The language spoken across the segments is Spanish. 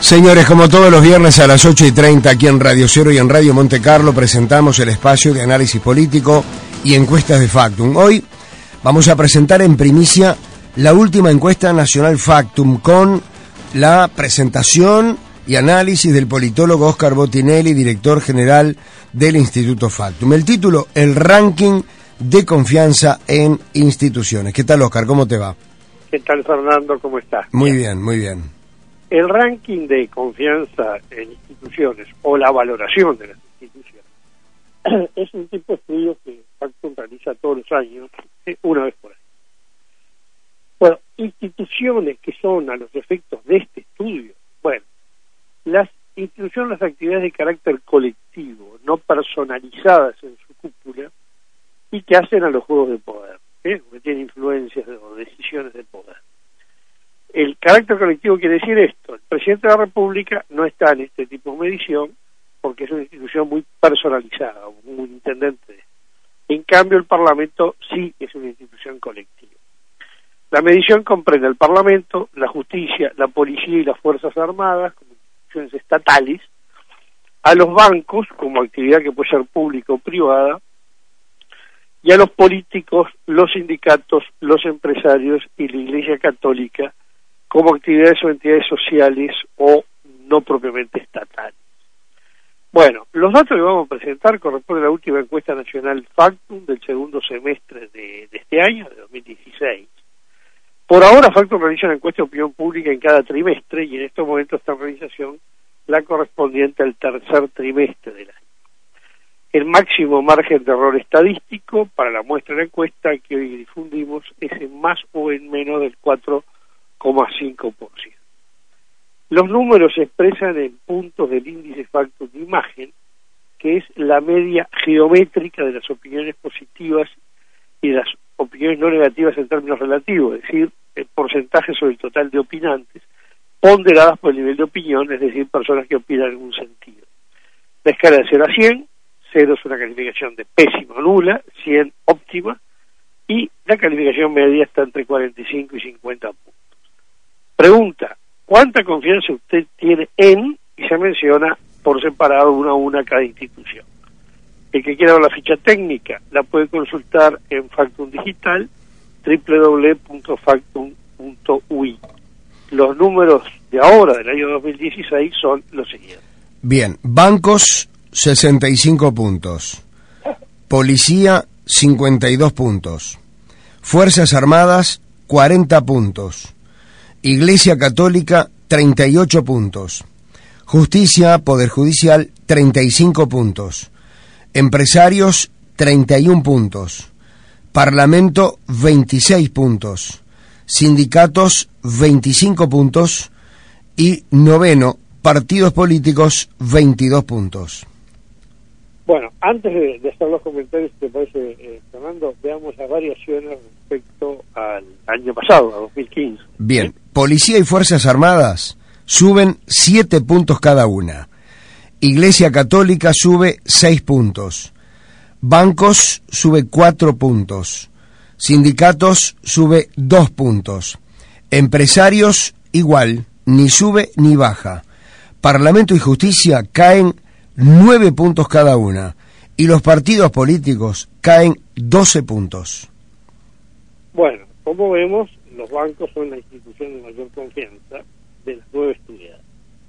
Señores, como todos los viernes a las 8:30 aquí en Radio Cero y en Radio Monte Carlo presentamos el espacio de análisis político y encuestas de Factum. Hoy vamos a presentar en primicia la última encuesta nacional Factum con la presentación y análisis del politólogo Oscar Botinelli, director general del Instituto Factum. El título, el ranking de confianza en instituciones. ¿Qué tal, Oscar? ¿Cómo te va? ¿Qué tal, Fernando? ¿Cómo estás? Muy bien, muy bien. El ranking de confianza en instituciones o la valoración de las instituciones es un tipo de estudio que Factum realiza todos los años, una vez por año. Bueno, instituciones que son a los efectos de este estudio, bueno, las instituciones, las actividades de carácter colectivo, no personalizadas en su cúpula y que hacen a los juegos de poder, que tienen influencias o decisiones de poder. El carácter colectivo quiere decir esto: el presidente de la República no está en este tipo de medición porque es una institución muy personalizada, un intendente. En cambio, el Parlamento sí es una institución colectiva. La medición comprende el Parlamento, la justicia, la policía y las Fuerzas Armadas como instituciones estatales, a los bancos como actividad que puede ser pública o privada, y a los políticos, los sindicatos, los empresarios y la Iglesia Católica como actividades o entidades sociales o no propiamente estatales. Bueno, los datos que vamos a presentar corresponden a la última encuesta nacional Factum del segundo semestre de este año, de 2016. Por ahora Factum realiza una encuesta de opinión pública en cada trimestre y en estos momentos está en realización la correspondiente al tercer trimestre del año. El máximo margen de error estadístico para la muestra de la encuesta que hoy difundimos es en más o en menos del 4,5%. Los números se expresan en puntos del índice Factum de imagen, que es la media geométrica de las opiniones positivas y de las opiniones no negativas en términos relativos, es decir, el porcentaje sobre el total de opinantes, ponderadas por el nivel de opinión, es decir, personas que opinan en un sentido. La escala de 0 a 100, 0 es una calificación de pésima o nula, 100 óptima, y la calificación media está entre 45 y 50 puntos. Pregunta: ¿cuánta confianza usted tiene en? Y se menciona por separado una a una cada institución. El que quiera ver la ficha técnica la puede consultar en Factum Digital, www.factum.ui. Los números de ahora, del año 2016, son los siguientes. Bien, bancos 65 puntos, policía 52 puntos, Fuerzas Armadas 40 puntos, Iglesia Católica 38 puntos, Justicia, Poder Judicial 35 puntos, Empresarios 31 puntos, Parlamento 26 puntos, Sindicatos 25 puntos y noveno, partidos políticos 22 puntos. Bueno, antes de hacer los comentarios, ¿te parece, Fernando? Veamos las variaciones respecto al año pasado, a 2015. Bien, Policía y Fuerzas Armadas suben 7 puntos cada una. Iglesia Católica sube 6 puntos. Bancos sube 4 puntos. Sindicatos sube 2 puntos. Empresarios igual, ni sube ni baja. Parlamento y Justicia caen 9 puntos cada una, y los partidos políticos caen 12 puntos. Bueno, como vemos, los bancos son la institución de mayor confianza de las 9 estudiadas.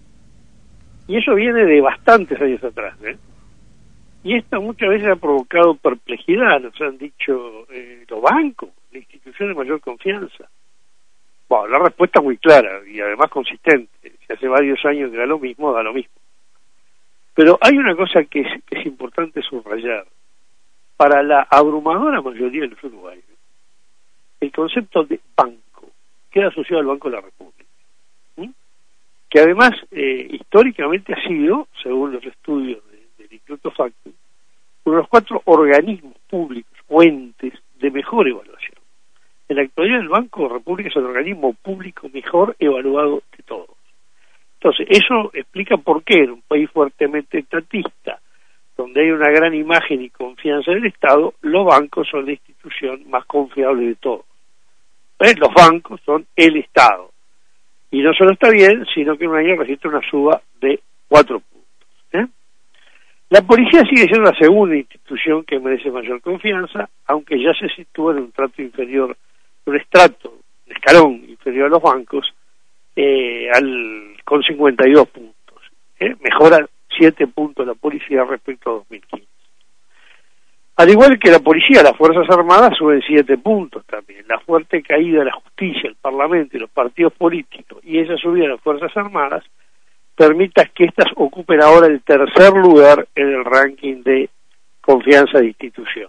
Y eso viene de bastantes años atrás, ¿eh? Y esto muchas veces ha provocado perplejidad. Nos han dicho, los bancos, la institución de mayor confianza. Bueno, la respuesta es muy clara y además consistente. Si hace varios años que da lo mismo, da lo mismo. Pero hay una cosa que es importante subrayar. Para la abrumadora mayoría de los uruguayos, el concepto de banco queda asociado al Banco de la República, que además históricamente ha sido, según los estudios del Instituto Factum, uno de los 4 organismos públicos o entes de mejor evaluación. En la actualidad el Banco de la República es el organismo público mejor evaluado de todos. Entonces, eso explica por qué en un país fuertemente estatista, donde hay una gran imagen y confianza en el Estado, los bancos son la institución más confiable de todos. Los bancos son el Estado. Y no solo está bien, sino que en un año registra una suba de 4 puntos. La policía sigue siendo la segunda institución que merece mayor confianza, aunque ya se sitúa en un trato inferior, un escalón inferior a los bancos, con 52 puntos. Mejora 7 puntos la policía respecto a 2015. Al igual que la policía, las Fuerzas Armadas suben 7 puntos también. La fuerte caída de la justicia, el Parlamento y los partidos políticos, y esa subida de las Fuerzas Armadas, permita que éstas ocupen ahora el tercer lugar en el ranking de confianza de instituciones.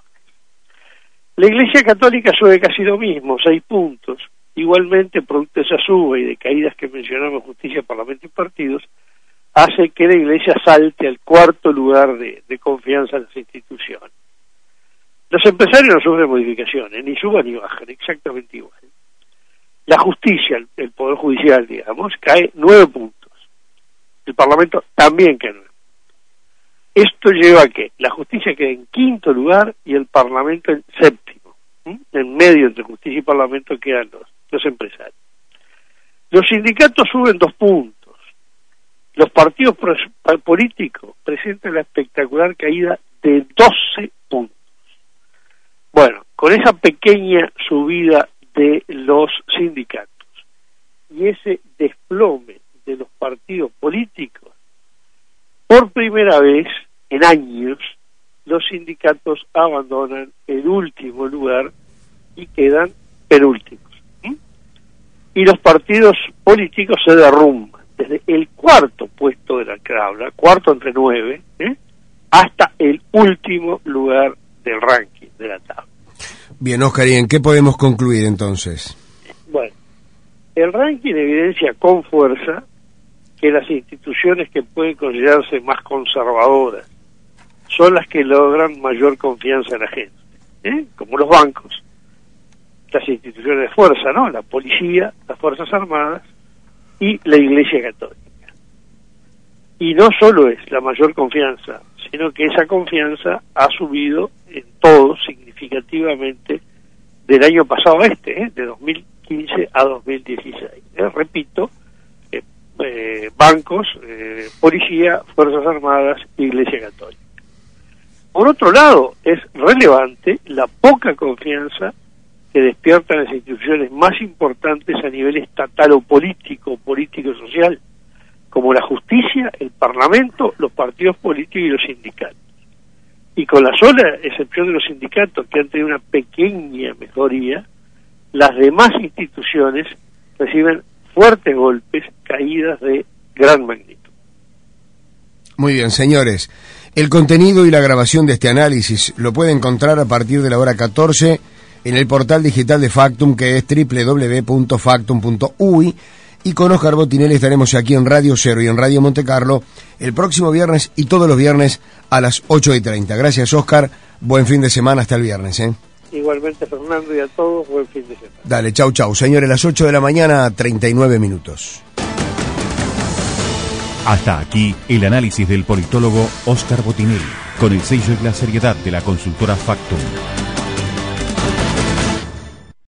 La Iglesia Católica sube casi lo mismo, 6 puntos. Igualmente, producto de esa suba y de caídas que mencionamos, justicia, Parlamento y partidos, hace que la Iglesia salte al cuarto lugar de confianza en las instituciones. Los empresarios no sufren modificaciones, ni suban ni bajan, exactamente igual. La justicia, el Poder Judicial, digamos, cae 9 puntos. El Parlamento también cae 9 puntos. Esto lleva a que la justicia quede en quinto lugar y el Parlamento en séptimo. En medio entre justicia y Parlamento quedan los empresarios. Los sindicatos suben 2 puntos. Los partidos políticos presentan la espectacular caída de 12 puntos. Bueno, con esa pequeña subida de los sindicatos y ese desplome de los partidos políticos, por primera vez en años, los sindicatos abandonan el último lugar y quedan penúltimos. Y los partidos políticos se derrumban desde el cuarto puesto de la tabla, cuarto entre 9, hasta el último lugar del ranking de la tabla. Bien, Óscar, ¿y en qué podemos concluir entonces? Bueno, el ranking evidencia con fuerza que las instituciones que pueden considerarse más conservadoras son las que logran mayor confianza en la gente, como los bancos, las instituciones de fuerza, ¿no? La policía, las Fuerzas Armadas y la Iglesia Católica. Y no solo es la mayor confianza, sino que esa confianza ha subido en todo significativamente del año pasado a de 2015 a 2016. Repito, bancos, policía, Fuerzas Armadas, Iglesia Católica. Por otro lado, es relevante la poca confianza que despiertan las instituciones más importantes a nivel estatal o político-social, como la justicia, el Parlamento, los partidos políticos y los sindicatos. Y con la sola excepción de los sindicatos, que han tenido una pequeña mejoría, las demás instituciones reciben fuertes golpes, caídas de gran magnitud. Muy bien, señores. El contenido y la grabación de este análisis lo puede encontrar a partir de la hora 14 en el portal digital de Factum, que es www.factum.uy. Y con Óscar Botinelli estaremos aquí en Radio Cero y en Radio Monte Carlo el próximo viernes y todos los viernes a las 8:30. Gracias, Óscar. Buen fin de semana hasta el viernes. Igualmente, Fernando, y a todos, buen fin de semana. Dale, chau, chau. Señores, las 8 de la mañana, 39 minutos. Hasta aquí el análisis del politólogo Óscar Botinelli, con el sello y la seriedad de la consultora Factum.